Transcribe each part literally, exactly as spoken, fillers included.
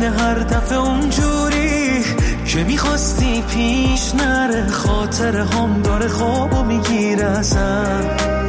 میکنه هر دفعه اونجوری که میخواستی پیش نره، خاطر هم داره خوابو میگیره ازم.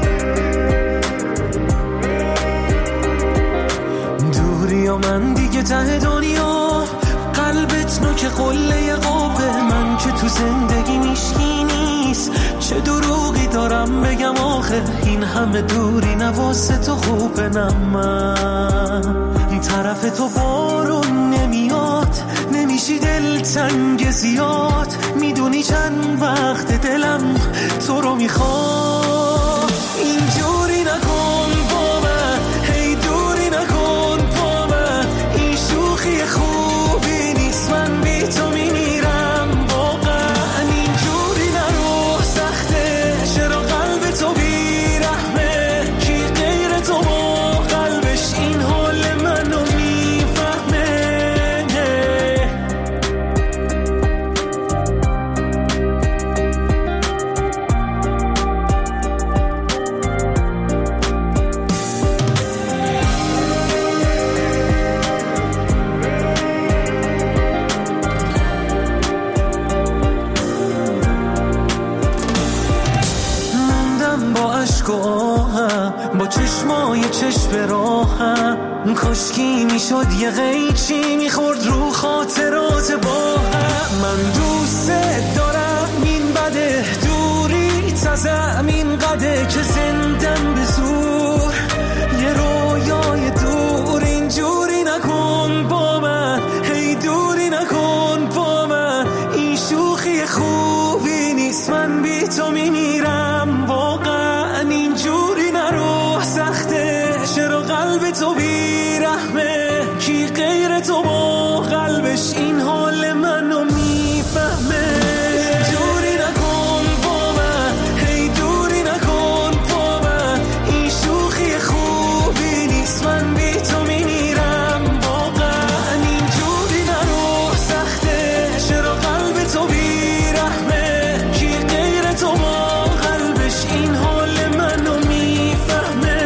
دوری و من دیگه ته دنیا، قلبت نوک قله قابه، من که تو زندگی میشکی نیست، چه دروغی دارم بگم آخه، این همه دوری نواسه تو خوبه. نه من طرف تو بارون نمیاد، نمیشی دل تنگ زیاد، میدونی چند وقت دلم تو رو میخواد. اینجوری نکن با من، هی دوری نکن با من، این شوخی خوبی نیست، من بی تو میمیرم واقعا. اینجوری نرو سخته، چرا قلب تو بیرحمه، کی غیر تو با قلبش این حال منو میفهمه. با چشمای چشم راهم، کاشکی میشد یه قیچی میخورد رو خاطرات با هم. من دوست دارم این بده، دوری تزم این قده که زندم به زور، یه رویای دور. اینجوری نکن با من، هی دوری نکن با من، این شوخی خوبی نیست، من بی تو میمیرم واقعا. اینجوری نرو سخته، چرا قلب تو بیرحمه، کی غیر تو با قلبش این حال منو میفهمه. اینجوری نکن با من، هی دوری نکن با من، این شوخی خوبی نیست، من بی تو میمیرم واقعا. اینجوری نرو سخته، چرا قلب تو بیرحمه، کی غیر تو با قلبش این حال منو میفهمه.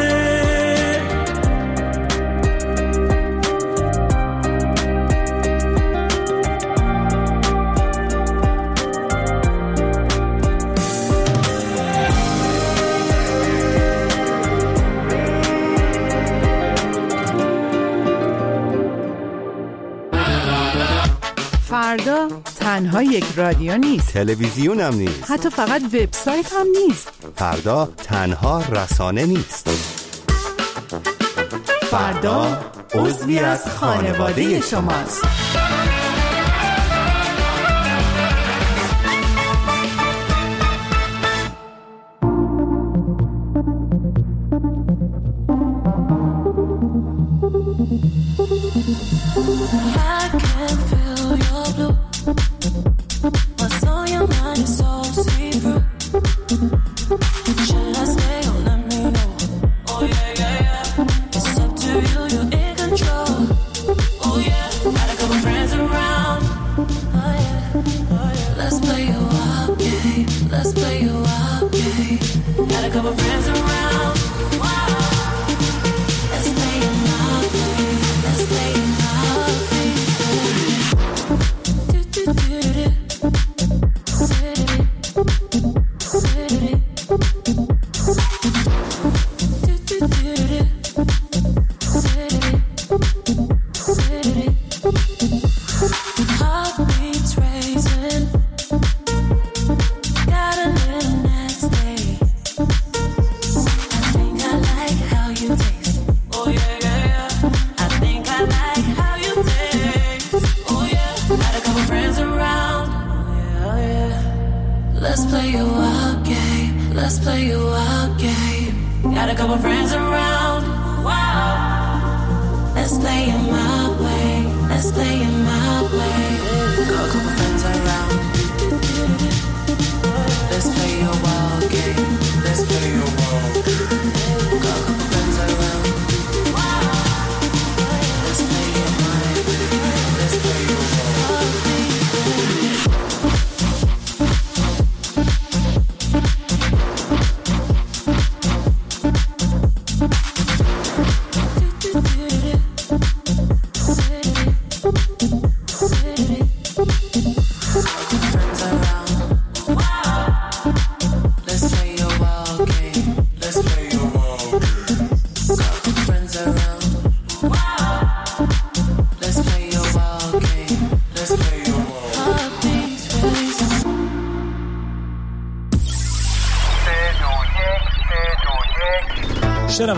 فردا تنها یک رادیو نیست، تلویزیون هم نیست، حتی فقط وبسایت هم نیست. فردا تنها رسانه نیست، فردا عضوی از خانواده شماست.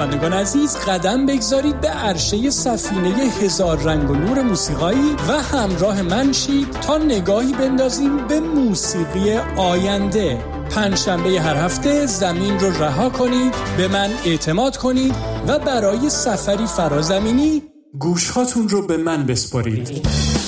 شنوندگان عزیز، قدم بگذارید به عرشه سفینه هزار رنگ و نور موسیقایی و همراه من شید تا نگاهی بندازیم به موسیقی آینده. پنجشنبه هر هفته زمین رو رها کنید، به من اعتماد کنید و برای سفری فرازمینی گوشهاتون رو به من بسپارید.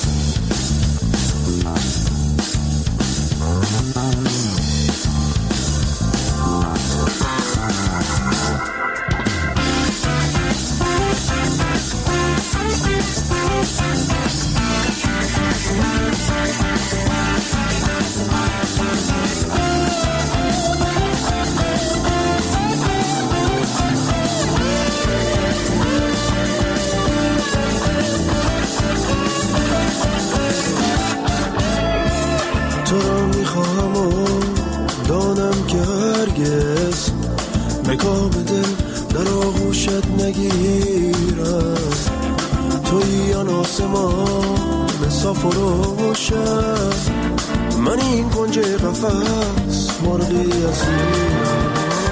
مکام دل در آغوشت نگیرم، توی آن آسمان صاف و روشن، من این کنج قفس مرغی اسیرم.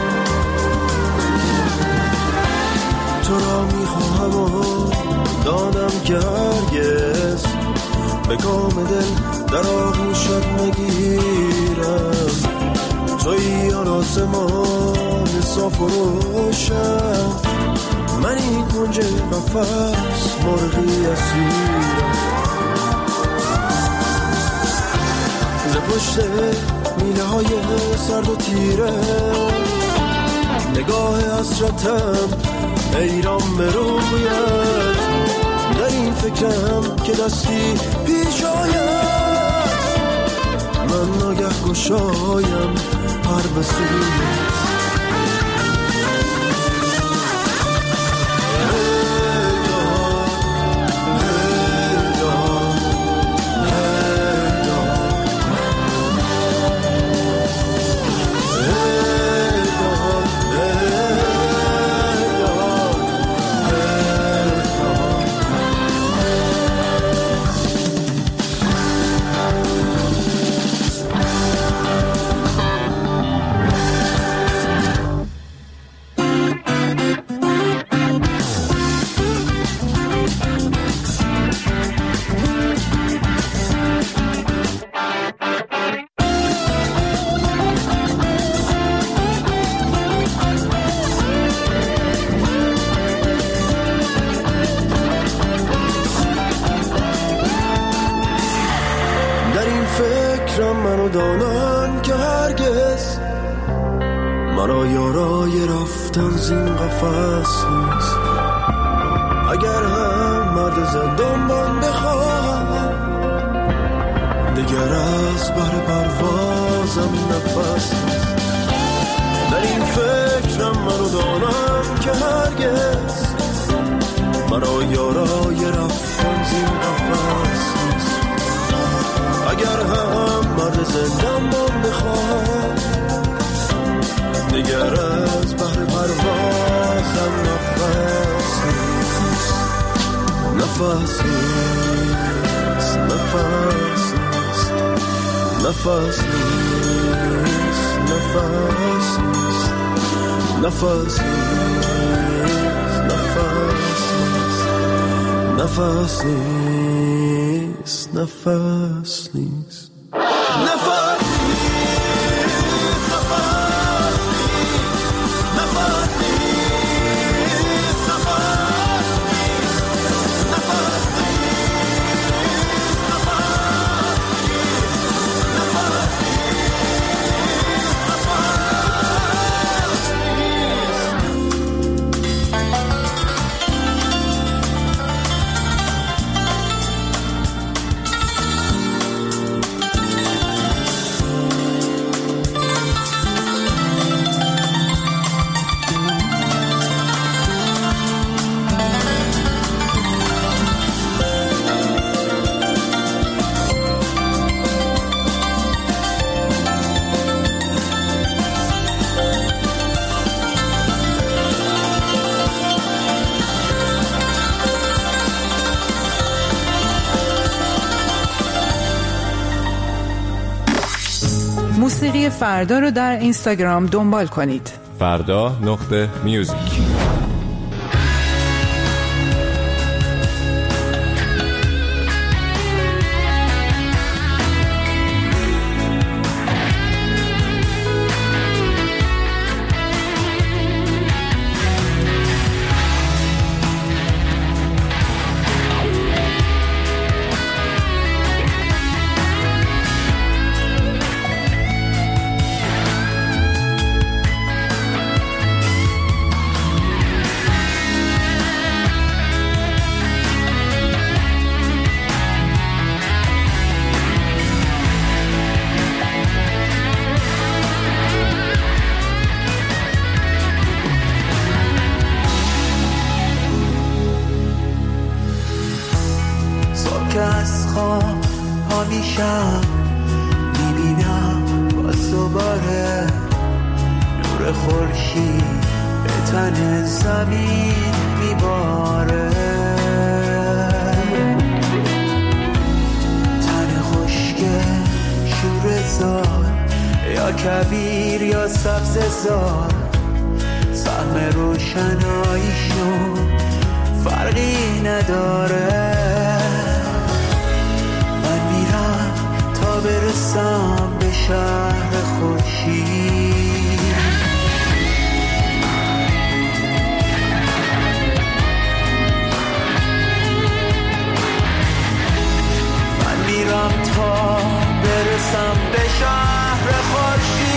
تو را میخواهم و دانم که هرگز مکام دل در آغوشت نگیرم، توی آن آسمان صاف و روشن، من این کنج قفس مرغی اسیرم. ز پشت میله های سرد و تیره نگاه حسرتم حیران به رویت، در این فکرم که دستی پیش آید، من ناگه گشایم پر به سویت. منو دانن که هرگز مرا یارای رفتن زین قفس نیست، اگر هم مرد زندان من بخواهم، دیگر از بر پروازم نفس نیست. در این فکرم منو دانم که هرگز مرا یارای رفتن زین قفس نیست، اگر هم مرد زندان من بخوام، دیگر از بحر پروازم نفس نیست. نفس نیست، نفس نیست، نفس نیست، نفس نیست، نفس نیست، نفس نیست، نفس نیست، نفس نیست، نفس موسیقی فردا رو در اینستاگرام دنبال کنید. فردا نقطه میوزیک. که از خواب پا میشم میبینم باز دوباره نور خورشید به تن زمین میباره، تن خشک شور زار یا کبیر یا سبز زار، سهم روشناییشون فرقی نداره. من میرم تا برسم به شهر خورشید، من میرم تا برسم به شهر خورشید.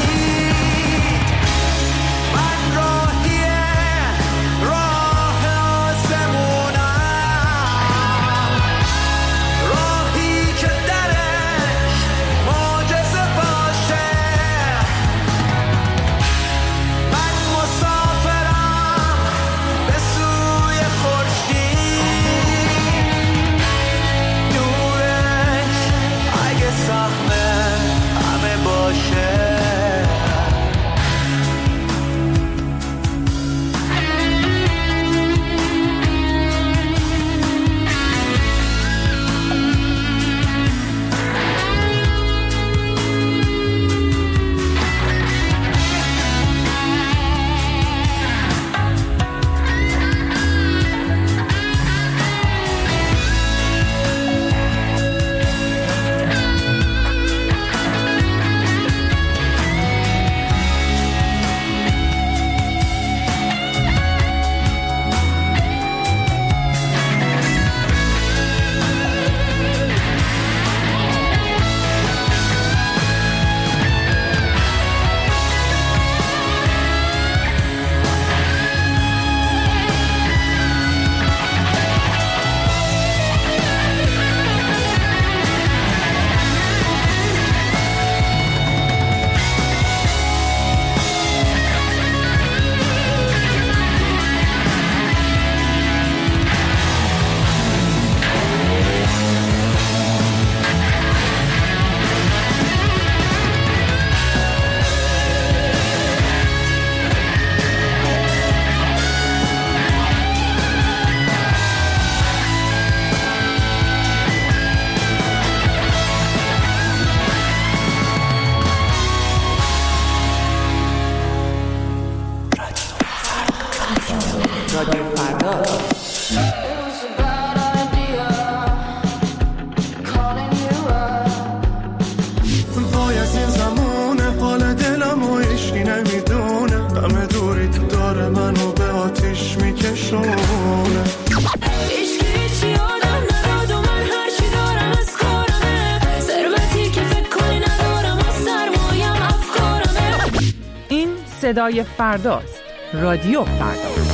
صدای فرداست. رادیو فردا.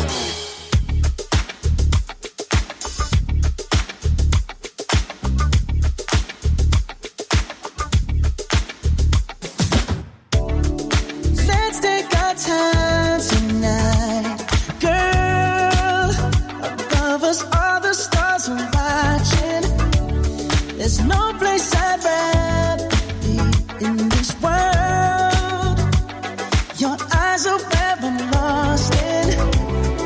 Your eyes are where I'm lost in.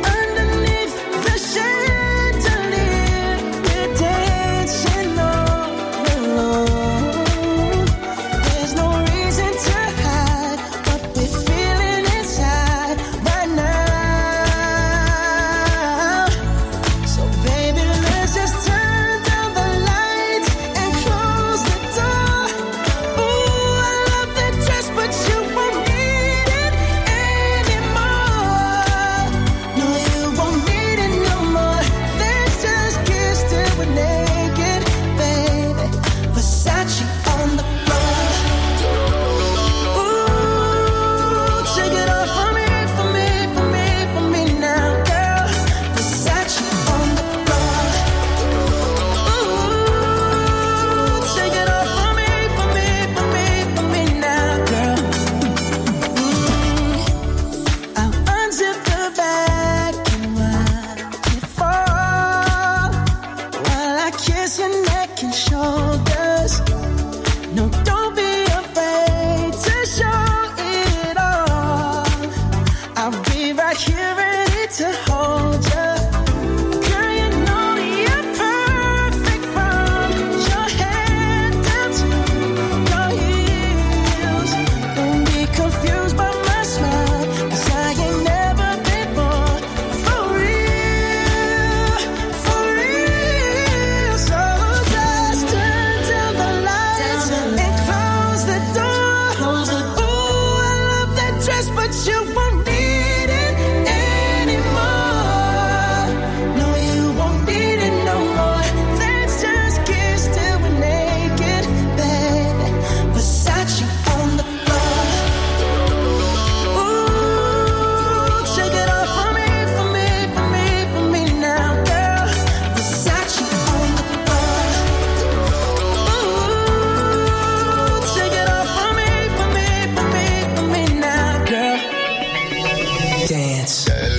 and shoulders. No, don't be afraid to show it all. I'll be right here ready to hold you. Girl, you know you're perfect from your head down to your heels. Don't be confused by my smile, 'cause I ain't never been more for real, for real. So just turn down the lights and close the door. Ooh, I love that dress, but you won't need it anymore. No, you won't need it no more. Let's just kiss till we're naked, baby. Versace on the floor. Ooh, take it off for me, for me, for me, for me now, girl. Versace on the floor. Ooh, take it off for me, for me, for me, for me now, girl. Dance.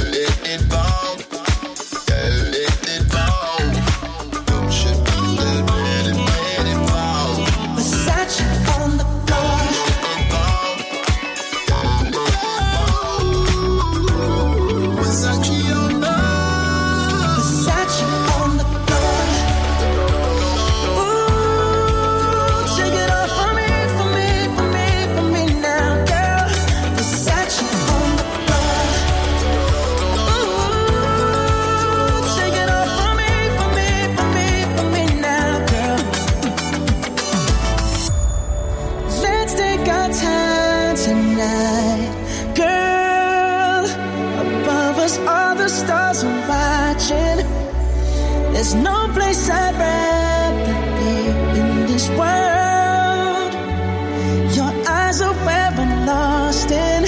Versace on the floor. Versace on the floor. Ooh, take it off for me, for me, for me, for me now, girl. Versace on the floor. Ooh, take it off for me, for me, for me, for me now, girl. Let's take our time tonight, girl. Above us, all the stars are watching. There's no place I'd rather be in this world. Your eyes are where I'm lost in.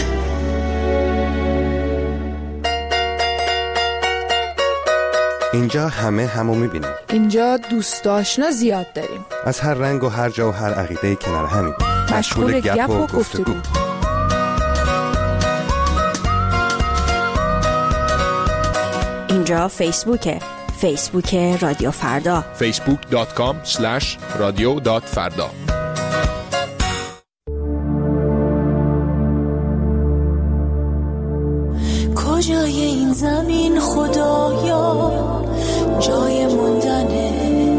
اینجا همه همو میبینیم. اینجا دوست آشنا زیاد داریم. از هر رنگ و هر جا و هر عقیده کنار همین. مشغول گپ و گفتگو. اینجا فیسبوکه. فیسبوک رادیو فردا. فیسبوک دات کام اسلش رادیو دات فردا. کجای این زمین خدایا جای موندنه،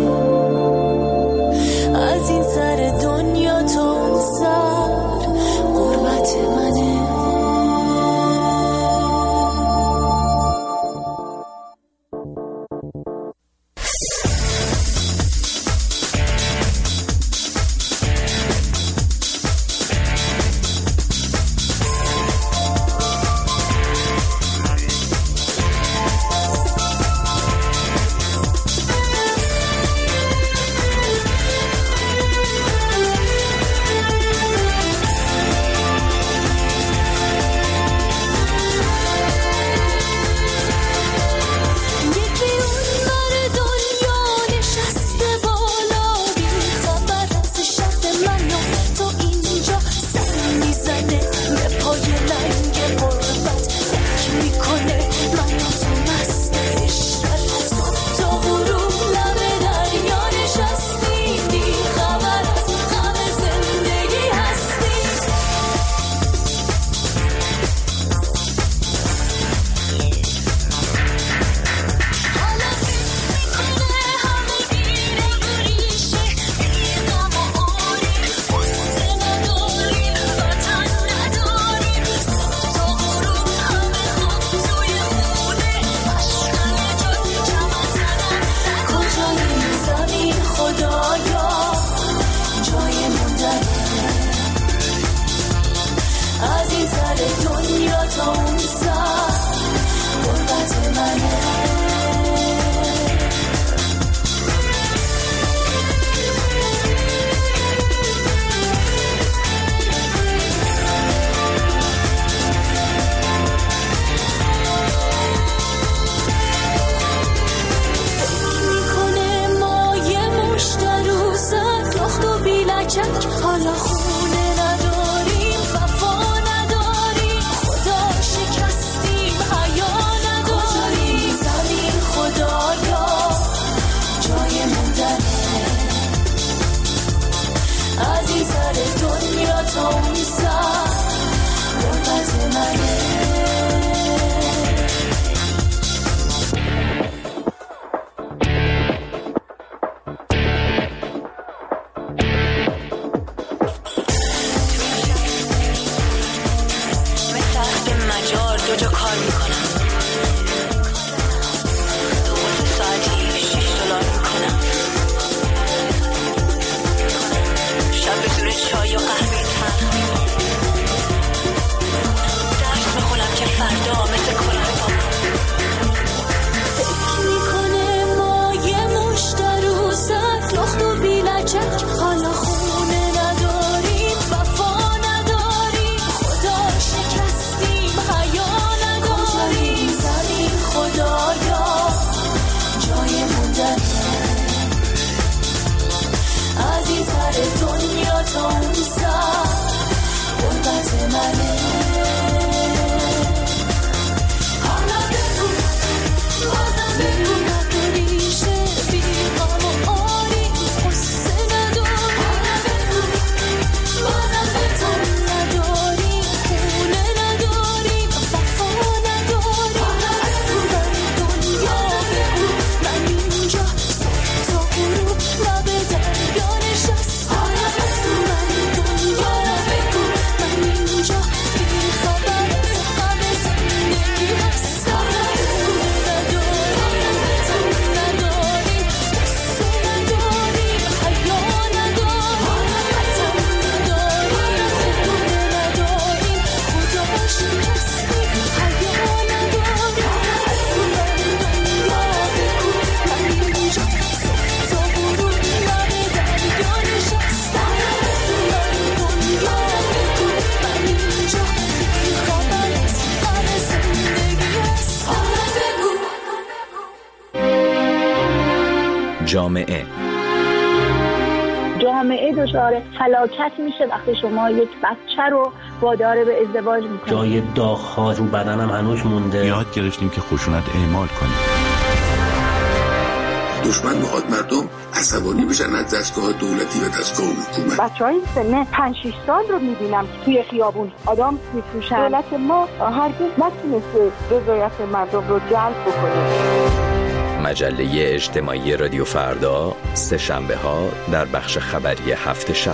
از این سر دنیا تا اون سر غربت منه. منه. دو جا کار میکنم، دو واسه ساعتی شیش دلار میکنم، شب بدون چای و قهوه تلخ درس بخونم که فردا مثل کلاهبا فکر میکنه ما یه مشتر و سر لخت و بیلچک، حالا خونه نداریم وفا نداریم، خدا شکستیم حیا نداریم، زمین خدایا جای موندنه، عزیزتر دنیا تا اون سر غربت منه. حالا بگو بازم بگو نبریشه بی غم و آری قصه نداری، حالا بگو بازم به تو نداری خونه نداری وفا نداری، حالا بگو دنیا بگو من اینجا صبح تا غروب لب دریا نشستم، حالا بگو من دنیا بگو من اینجا بی خبر از غم زندگی هستم، حالا بگو نداری تو نداری قصه نداری حیا نداری، حالا بگو نداری خونه نداری خدا شکستی حیا نداری، حالا بگو من دنیا بگو من اینجا صبح تا غروب لب دریا نشستم، حالا بگو من دنیا بگو من اینجا بی خبر از غم زندگی هستم، حالا بگو. جامعه جامعه دچار فلاکت میشه وقتی شما یک بچه رو وادار به ازدواج میکنید. جای داغ‌ها رو بدنم هنوز مونده. یاد گرفتیم که خشونت اعمال کنیم. دشمن میخواد مردم عصبانی بشن از دستگاه دولتی و دستگاه حکومت. بچهای سن پنج شش سال رو میبینم توی خیابون آدم میفروشن. دولت ما هرگز نتونسته رضایت مردم رو جلب بکنه. مجله اجتماعی رادیو فردا سه شنبه ها در بخش خبری هفت شب.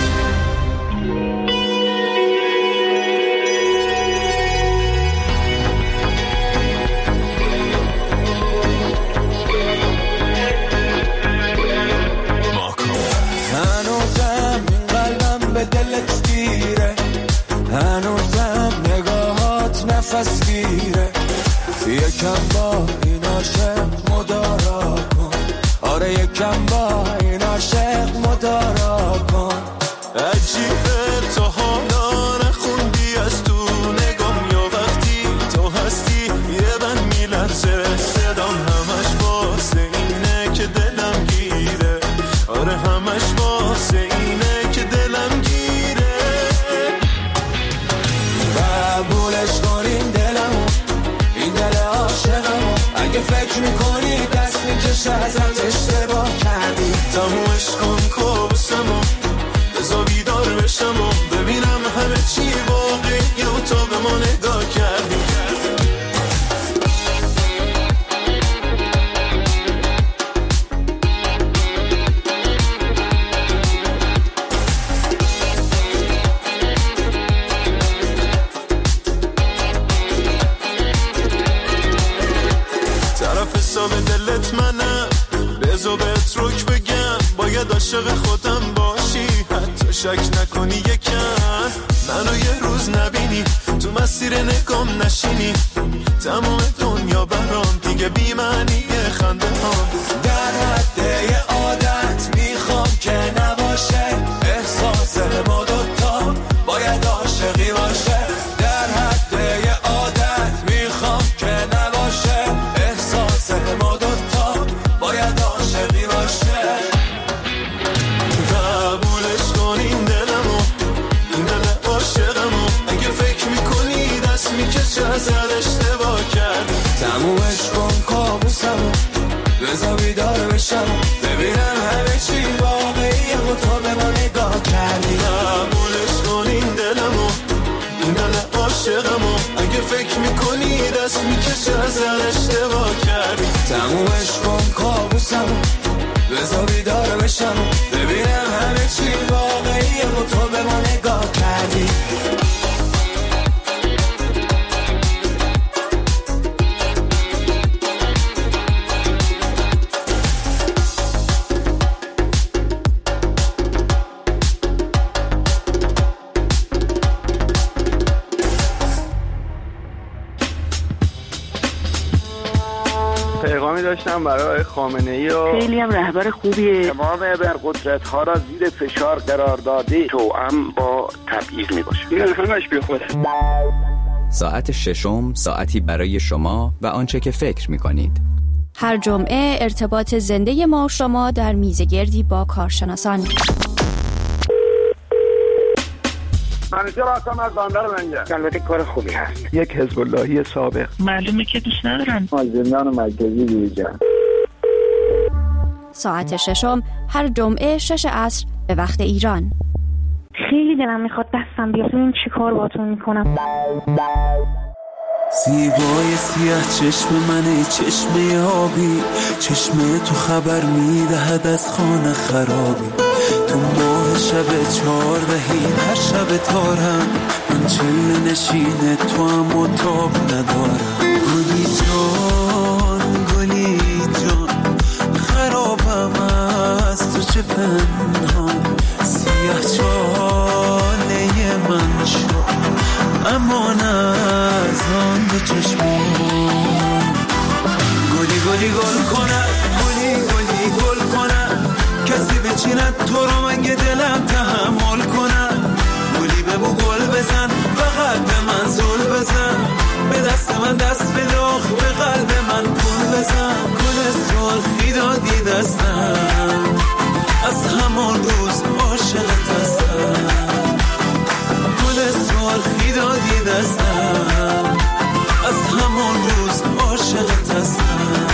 هنوزم این قلبم به دلت گیره، هنوزم نگاهات نفس گیره، یکم با این عاشق مدارا کن، آره یکم با این عاشق مدارا کن. عجیبه تو حالا نخوندی از تو نگام، یا وقتی تو هستی یه بند میلرزه صدام، همش واسه اینه که دلم گیره، آره همش واسه اینه که دلم گیره. قبولش کنین دلمو، این دل عاشقمو، اگه فکر میکنی دست میکشه ازت اشتباه کردی، تمومش کن کابوسمو، بذار بیدار بشم و ببینم همه چی واقعیه و تو به ما نگاه کردی. طرف حساب دلت منم، بذار بهت رک بگم، باید عاشق خودم باشی، حتی شک نکنی یکم منو یه روز نبینی، تو مسیر نگام نشینی، تمام دنیا برام دیگه بی معنیه خنده ها. در حد یه عادت میخوام که نباشه، احساس ما دوتا باید عاشقی باشه. در حد یه عادت میخوام که نباشه، احساس ما دوتا باید عاشقی باشه. قبولش کن این دلمو، این دل عاشقمو، اگه فکر میکنی دست میکشه ازت اشتباه کردی، تمومش کن کابوسمو، بذار بیدار بشم ببینم همه چی واقعیه و تو به ما نگاه کردی. قبولش کن این دلمو، این دل عاشقمو، نفس میکشه ازن اشتباه کردی. تمومش کن کابوسم بذار بیدار بشم ببینم همه چی واقعیه و تو به ما نگاه کردی. پیغامی داشتم برای خامنه‌ای و خیلی هم رهبر خوبیه. امام ابرقدرت ها را زیر فشار قرار داده توأم با تبعیض میباشه. این همش بی خوده. ساعت ششم ساعتی برای شما و آنچه که فکر میکنید. هر جمعه ارتباط زنده ما شما در میزگردی با کارشناسان. منیجر آسام از باندر منجه. البته کار خوبی هست. یک حزب اللهی سابق. معلومه که دوست ندارن. زندان مرکزی دیجا. ساعت ششم هر جمعه شش عصر به وقت ایران. خیلی دلم میخواد دستم بیاد ببین چی کار باتون میکنم. زیبای سیاه چشم منه، چشم آبی، چشم تو خبر میدهد از خانه خرابی. تو ماه شب چهاردهی هر شب تارم، من چله نشینه تو هم و تاب ندارم. گلی جان گلی جان خرابم از تو چه پنهان، سیاه چاله من شد اما نه از آن دو چشمان. گلی گلی گل کنه، گلی گلی گل کنه، کسی بچیند تو رو مگه دلم تحمل کنه. گلی ببو گل بزن فقط به من زل بزن، به دست من دست بداخ به قلب من کن بزن. گل سرخی دادی دستم از همان روز عاشقت هستم. گل سرخی دادی دستم از همان روز عاشقت هستم.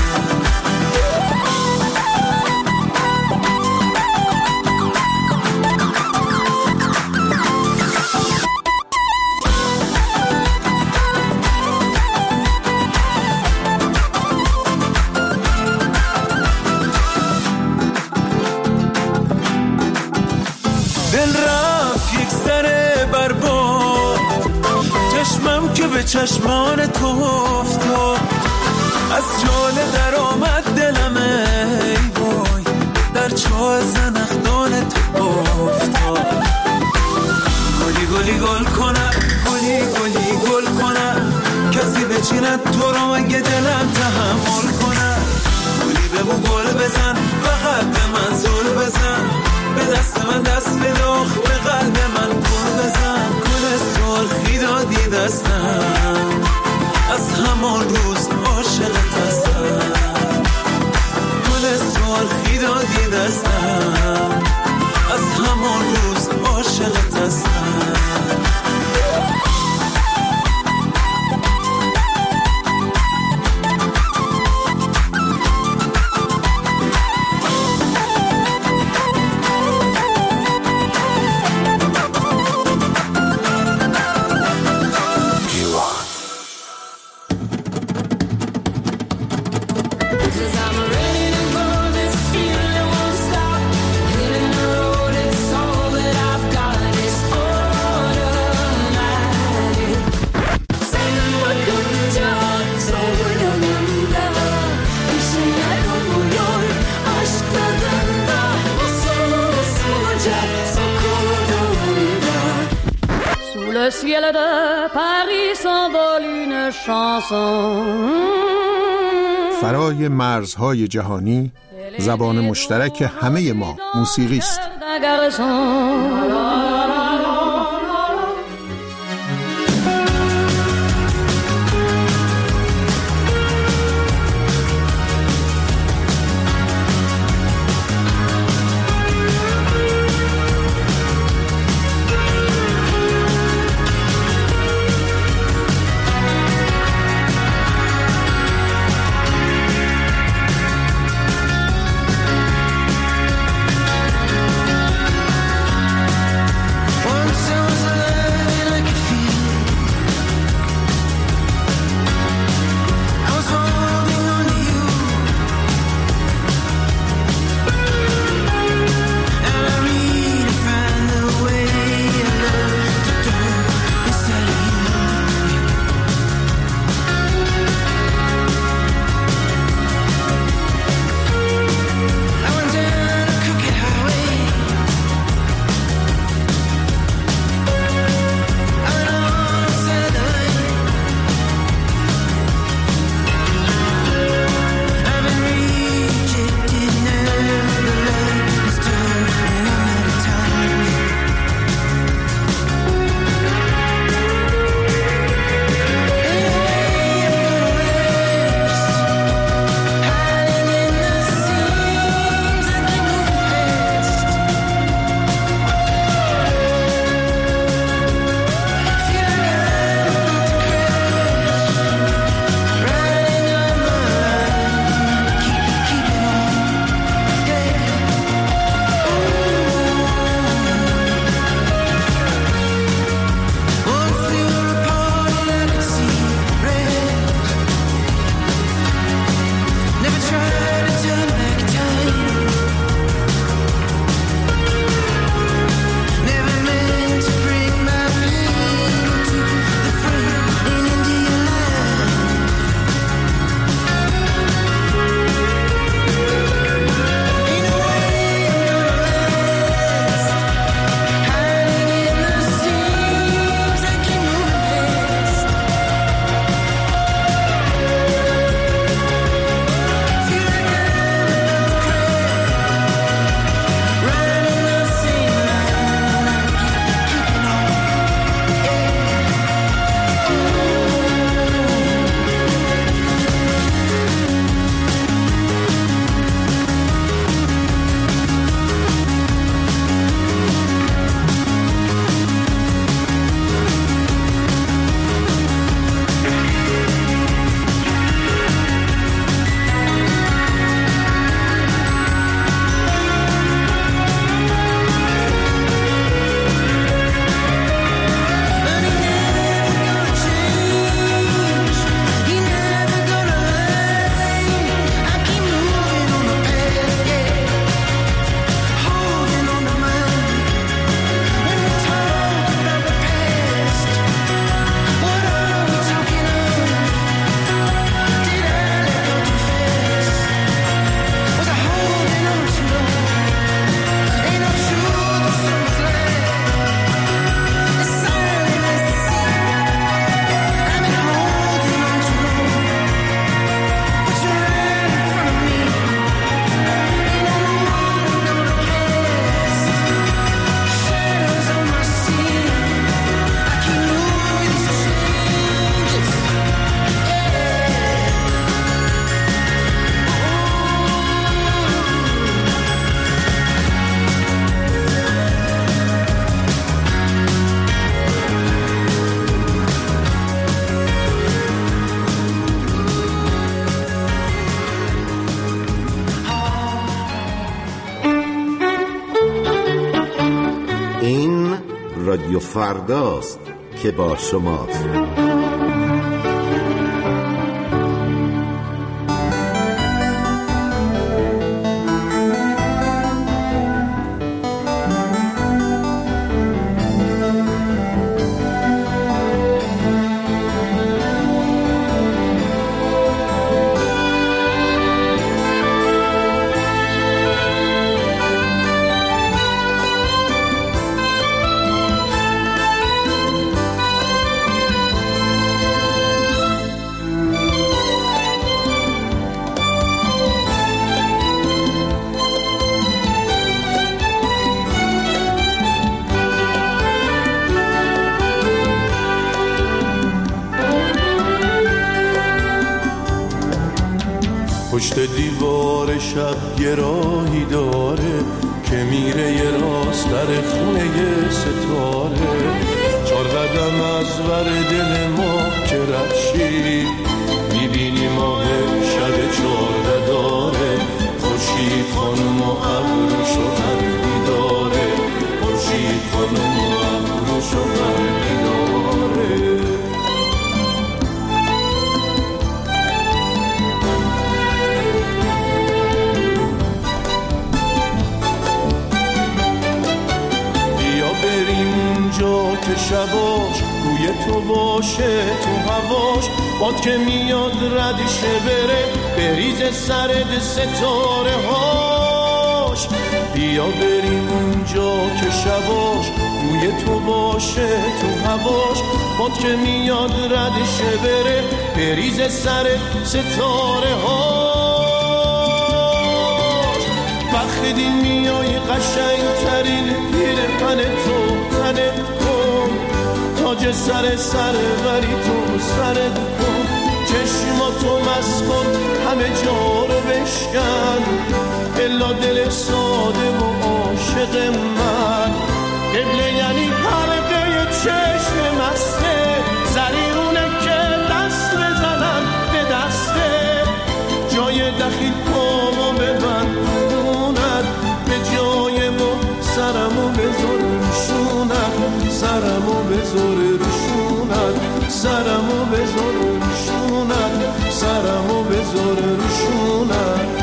به چشمان تو افتاد از جاله در آمد دلم ای وای، در چاه زنخدان تو افتاد. گلی گلی گل کنه، گلی گلی گل کنه، کسی بچیند تو رو مگه دلم تحمل کنه. گلی ببو گل بزن فقط به من زل بزن، به دست من دست بداخ به قلب من کن بزن. گل سرخی دادی دستم از همان روز عاشقت هستم. گل سرخی دادی دستم از همان روز عاشقت هستم. Le ciel de Paris s'envole une chanson. فرای مرزهای جهانی زبان مشترک همه ما موسیقی است. رادیو فرداست که با شماست. پشت دیوار شب یه راهی داره که میره یه راست در خونه یه ستاره. چار قدم از ور دل ما که رفشی میبینی ماه شب چارده داره. خورشید خانم و ابروشو غربی داره. خورشید خانم و ابروشو غربی داره. که شباش روی تو باشه تو هواش باد که میاد ردشه بره بریز سرد ستاره هاش. بیا بریم اونجا که شباش روی تو باشه تو هواش باد که میاد ردشه بره بریز سرد ستاره هاش. وقتی میای قشنگ ترین پیرهن تو تنت کن تاج سر سر وری تو سرت کن. چشماتو مست کن همه جا رو بشکن الا دل ساده و عاشق من. قبله یعنی حلقه چشم مسته زریونه که دست بزنم به دسته. جای دخیل پامو ببند خونت به جای ما سرمو بذار روشونت. سرمو بذار روشونت. سرمو بذار روشونت. سرمو بذار روشونت.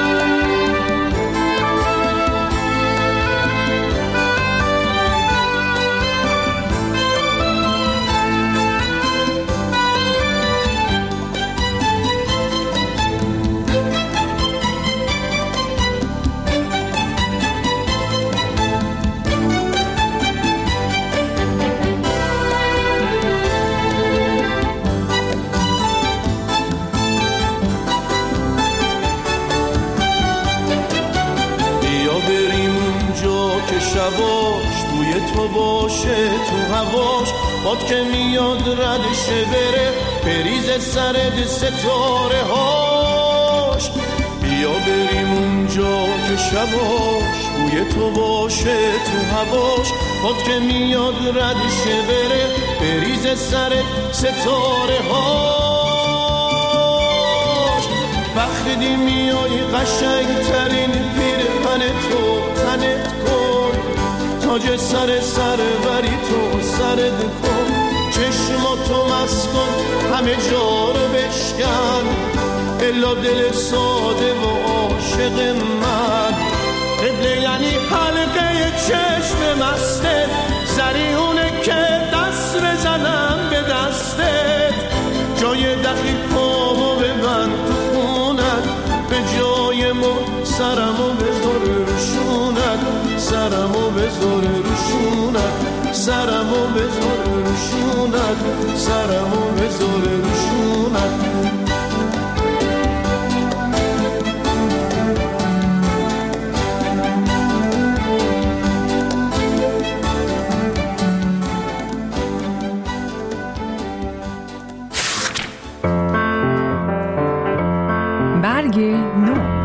شباش بوی تو باشه تو هواش باد که میاد ردشه بره بریز سرد ستاره هاش. بیا بریم اونجا که شباش بوی تو باشه تو هواش باد که میاد ردشه بره بریز سرد ستاره هاش. وقتی میای قشنگ ترین پیرهن تو تنت کن تاج سر سر وری تو سرت کن. چشماتو مست کن همه جا رو بشکن الا دل ساده و عاشق من. قبله یعنی حلقه چشم مسته زریونه که دست بزنم به دستت. جای دخیل پامو ببند تو خونت به جای ما سرمو بذار روشونت. سرمو بذار روشونت. سرمو بذار روشونت. سرمو بذار روشونت. برگ نو.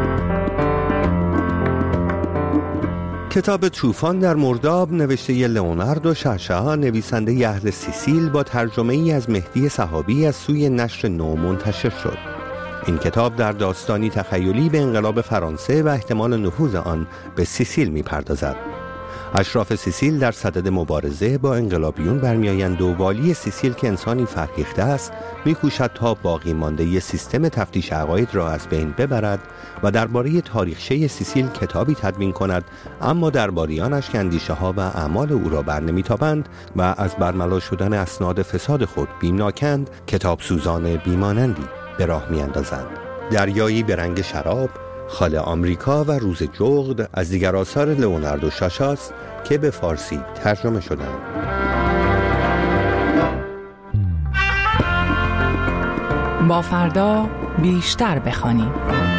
کتاب طوفان در مرداب نوشته لئوناردو شعشعا نویسنده اهل سیسیل با ترجمه ای از مهدی صحابی از سوی نشر نو منتشر شد. این کتاب در داستانی تخیلی به انقلاب فرانسه و احتمال نفوذ آن به سیسیل می‌پردازد. اشراف سیسیل در صدد مبارزه با انقلابیون برمیآیند و والی سیسیل که انسانی فرهیخته است می‌کوشد تا باقی مانده سیستم تفتیش عقاید را از بین ببرد و درباره تاریخچه سیسیل کتابی تدوین کند، اما درباریانش که اندیشه‌ها و اعمال او را برنمی‌تابند و از برملا شدن اسناد فساد خود بیمناکند، کتاب سوزان بیمانندی به راه می‌اندازند. دریایی به رنگ شراب، خال آمریکا و روز جغد از دیگر آثار لئوناردو شاشاست که به فارسی ترجمه شدند. با فردا بیشتر بخوانیم.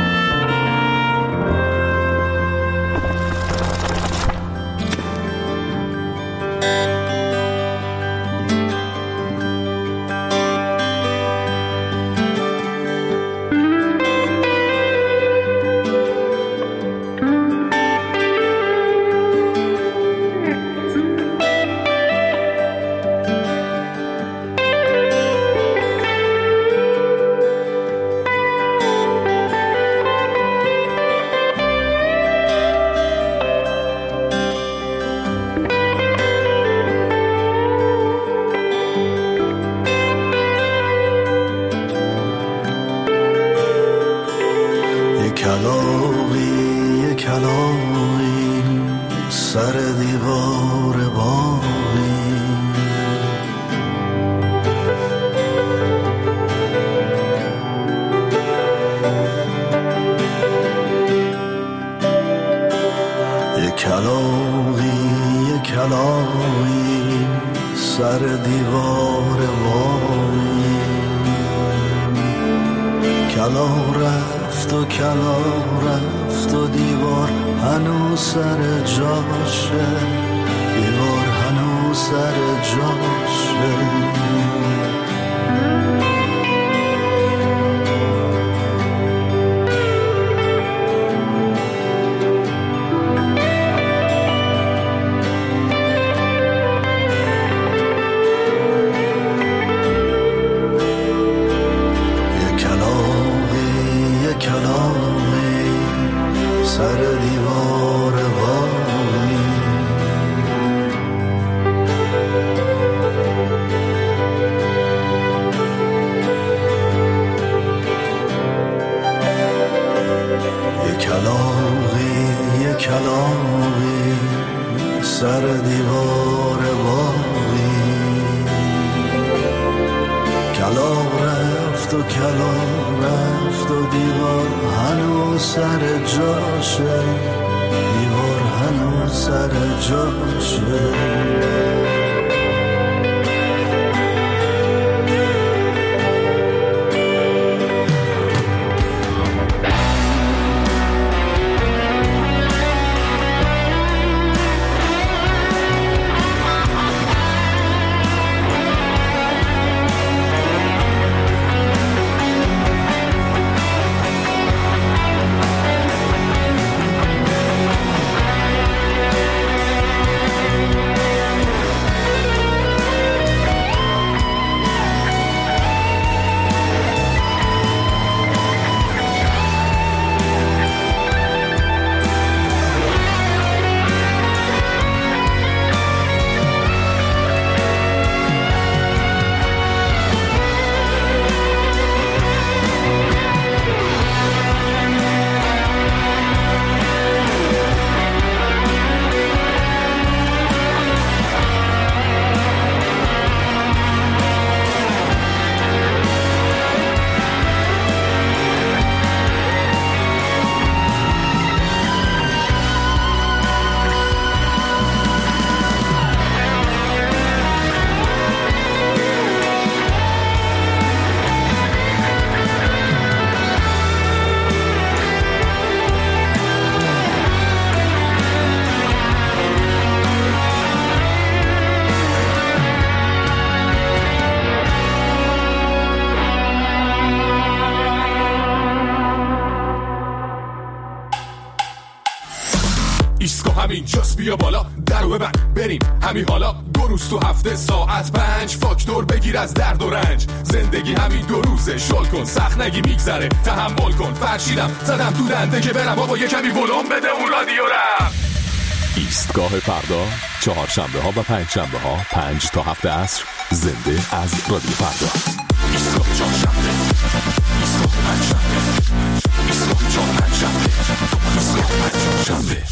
کلاغی کلاغی سر دیوار باغی یک کلاغی یک کلاغی سر دیوار باغی کلاغ رفت و کلاغ رفت و دیوار هنوز سر جاشه دیوار هنوز سر جاشه کلاغی سر دیوار باغی کلاغ رفت و کلاغ رفت و دیوار هنوز سر جاشه دیوار هنوز سر جاشه اینجاست بیا بالا درو ببند بریم همین حالا دو روز تو هفته ساعت پنج فاکتور بگیر از درد و رنج زندگی همین دو روزه شل کن سخت نگی میگذره تحمل کن فرشیدم زدم تو دنده که برم بابا یه کمی ولوم بده اون رادیو رم ایستگاه فردا، چهارشنبه ها و پنج شنبه ها پنج تا هفت عصر، زنده از رادیو فردا. ایستگاه چهارشنبه، ایستگاه پنج شنبه، ایستگاه چهار پنج شنبه، ایستگاه پنج شنبه.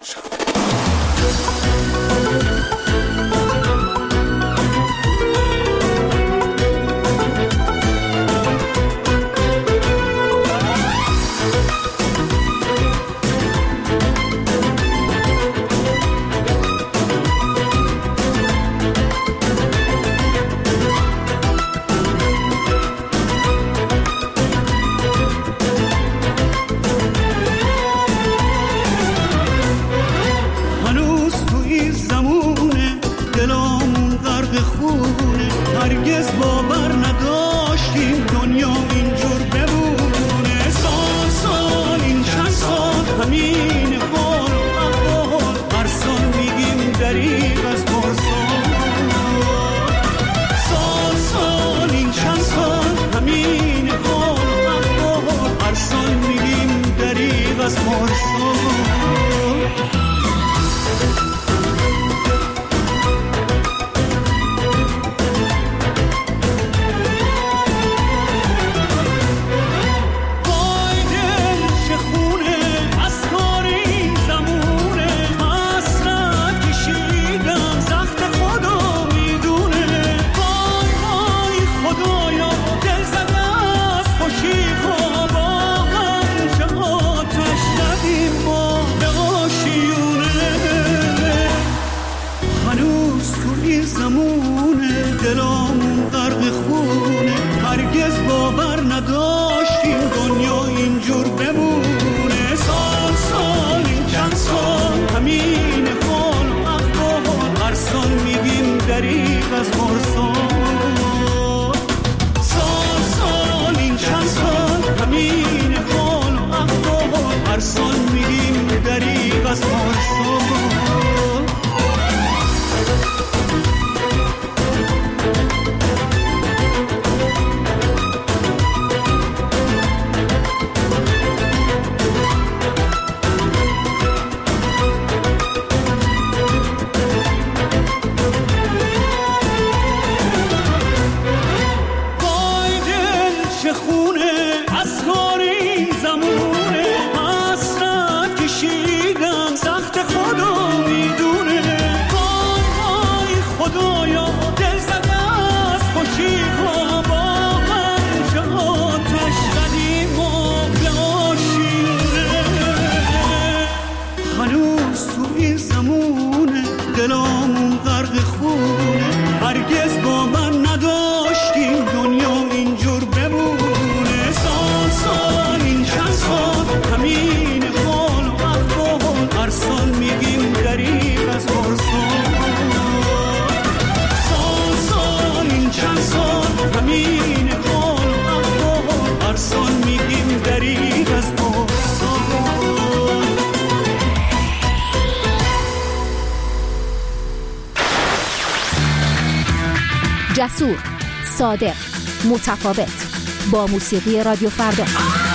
جسور، صادق، متفاوت، با موسیقی رادیو فردا.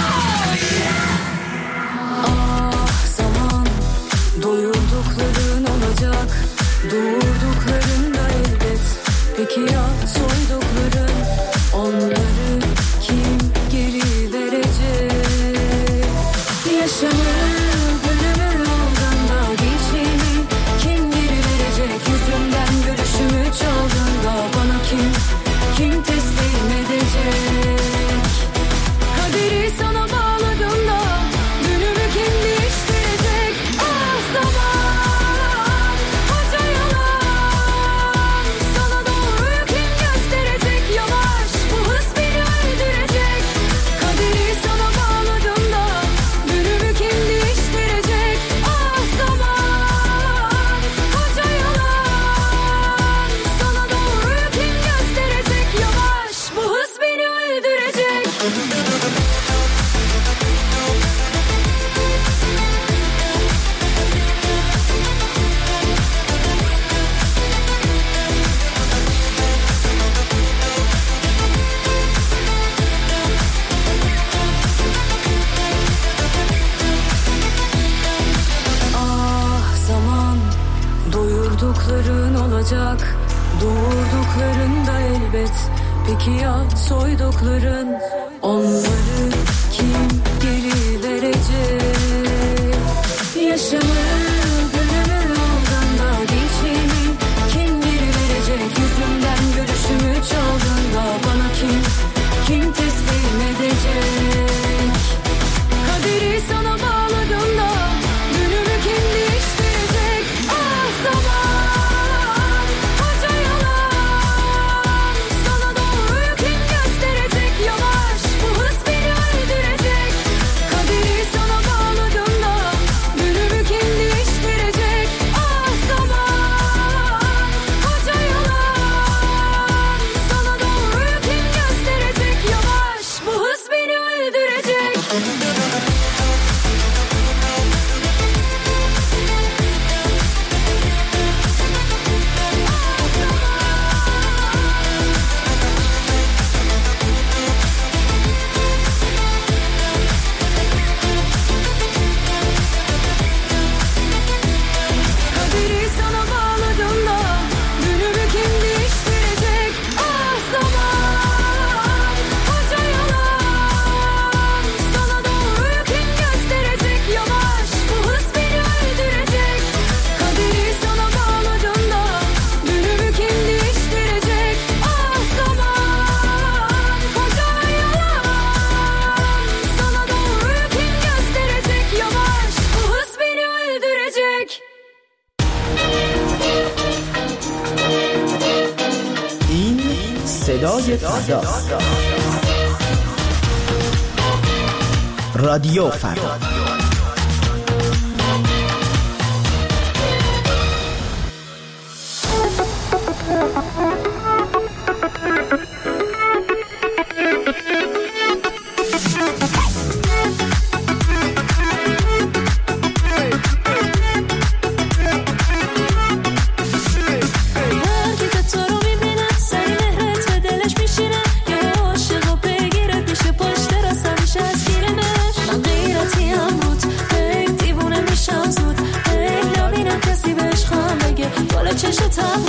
Ah zaman doyurdukların olacak, doğurdukların da elbet. Peki ya soydukların, onları kim geri verecek? Yaşanır bölümür aldığında geçtiğini kim geri verecek? Yüzümden görüşümü çaldığında bana kim, kim teslim edecek? Kaderi sana bağladığında dünümü kim değiştirecek? Ah zaman, koca yalan, sana doğruyu kim gösterecek? Yavaş, bu hız beni öldürecek. Kaderi sana bağladığında dünümü kim değiştirecek? Ah zaman, koca yalan, sana doğruyu kim gösterecek? Yavaş, bu hız beni öldürecek. çocukların olacak. Doğurduklarında elbet. Peki ya soydukların? Onları kim geri verecek? Yaşamı gönül aldığında geçimi kim geri verecek? Yüzümden görüşümü çaldığında bana kim, kim teslim edecek? Kaderi sana bağladığında günümü kim değiştirecek? Ah zaman, koca yalan. Sana doğruyu kim gösterecek? Yavaş, bu hız beni öldürecek. Kaderi sana bağladığında günümü kim değiştirecek? Ah zaman, koca yalan. Sana doğruyu kim gösterecek? Yavaş, bu hız beni öldürecek. Kaderi sana bağladığında günümü kim değiştirecek? Ah zaman, koca yalan. Sana doğruyu kim gösterecek? Yavaş, bu hız beni öldürecek. Kaderi sana bağladığında günümü kim değiştirecek? Ah zaman, koca yalan. Sana doğruyu kim gösterecek? Yavaş, bu hız beni öldürecek. این صدای فردا، رادیو فردا. هر کی که تو رو میبینه سری مهرت به دلش میشینه. یه عاشق و بگیره پیش پاش دراز همیشه از گیرمش. من غیرتی هم بود هی دیوونه میشم زود. هی نبینم کسی بهش خواهم بگه بالا چشت هم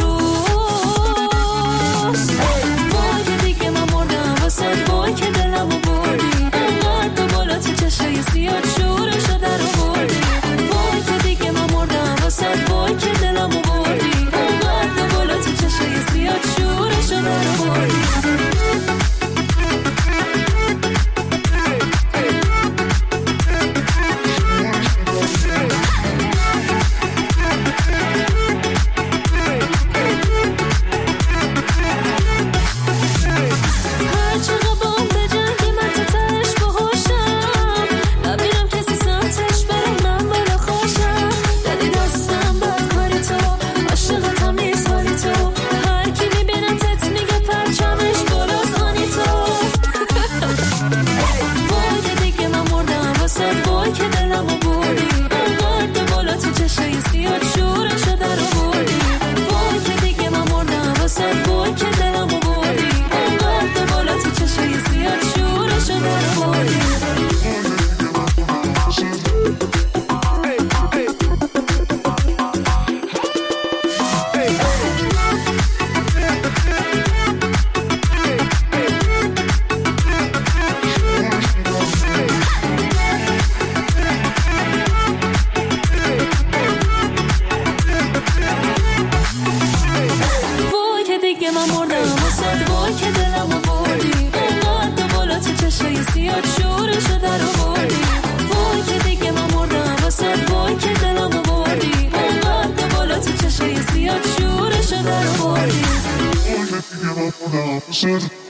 روز. وای که دیگه من مردم واسه وای که دلمو بردی. انقدر تو بالا تو چشای سیاد شورشو در آوردی. وای که دیگه من مردم واسه وای که دلمو بردی. انقدر تو بالا تو چشای سیاد شورشو در آوردی. هر چقدر بام بجنگی من تو تهش باهاشم. نبینم کسی سمتش بره من بالا خوشم. دادی دستم بد کاری تو عاشقتم نیست حالی تو. هر کی میبینم تت میگه پرچمش بالاست آنی تو. وای که دیگه من مردم واسه وای که دلمو بردی. انقدر تو بالا تو چشای سیاد شورشو در آوردی. وای که دیگه من مردم واسه وای که دلمو بردی. انقدر تو بالا تو چشای سیاد شورشو در آوردی. وای که دیگه من مردم واسه وای که دلمو بردی. انقدر تو بالا تو چشای سیاد شورشو در آوردی. وای که دیگه من مردم واسه وای که دلمو بردی. انقدر تو بالا تو چشای سیاد شورشو در آوردی. وای که دیگه من مردم واسه